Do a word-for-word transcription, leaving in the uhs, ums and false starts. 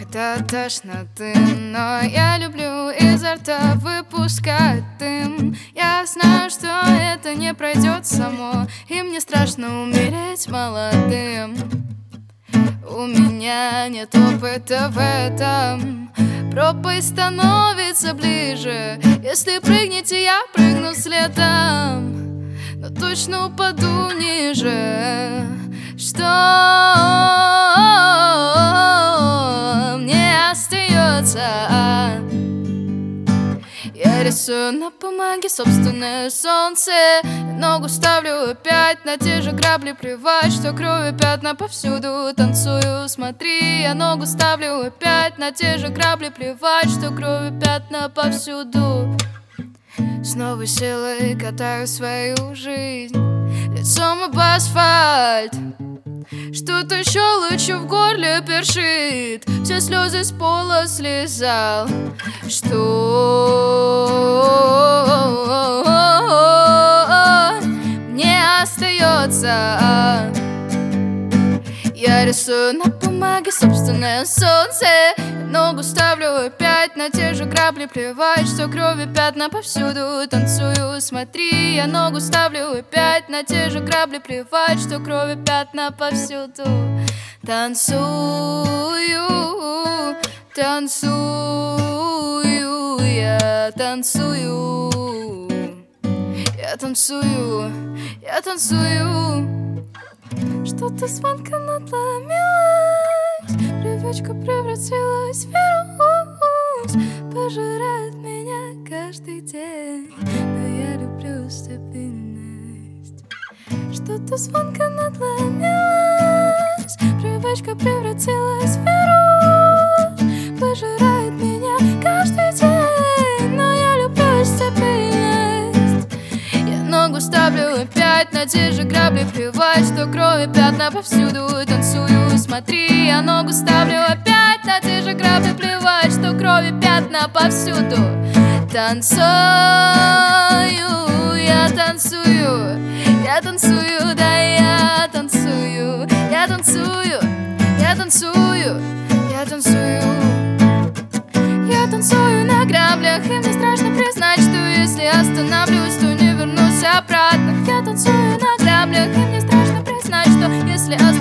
до тошноты, но я люблю изо рта выпускать дым. Я знаю, что это не пройдет само, и мне страшно умереть молодым. У меня нет опыта в этом, пропасть становится ближе. Если прыгнете, я прыгну следом, но точно упаду ниже. Что мне остается? Я рисую на бумаге собственное солнце, ногу ставлю опять на те же грабли. Плевать, что крови пятна повсюду. Танцую, смотри, я ногу ставлю опять на те же грабли. Плевать, что крови пятна повсюду. С новой силой катаю свою жизнь лицом об асфальт. Что-то еще лучше в горле першит, все слезы с пола слезал. Что мне остается? Я рисую на бумаге собственное солнце, ногу ставлю опять на те же грабли. Плевать, что крови пятна повсюду. Танцую, смотри, я ногу ставлю опять на те же грабли. Плевать, что крови пятна повсюду. Танцую, танцую, я танцую, я танцую, я танцую. Что-то звонко надломилось, привычка превратилась в вирус, пожирает меня каждый день, но я люблю стабильность. Что-то звонко надломилось, привычка превратилась в вирус, пожирает меня каждый день, но я люблю стабильность. Я ногу ставлю опять на те же грабли. Плевать, что крови пятна повсюду. Танцую, смотри, я ногу ставлю опять на те же грабли. Плевать, что крови пятна повсюду. Танцую, я танцую, я танцую, да я танцую, я танцую, я танцую, я танцую. Я танцую на граблях, и мне страшно признать, что если остановлюсь, то не вернусь обратно. Я танцую на граблях, и мне страшно признать, что если остановлюсь,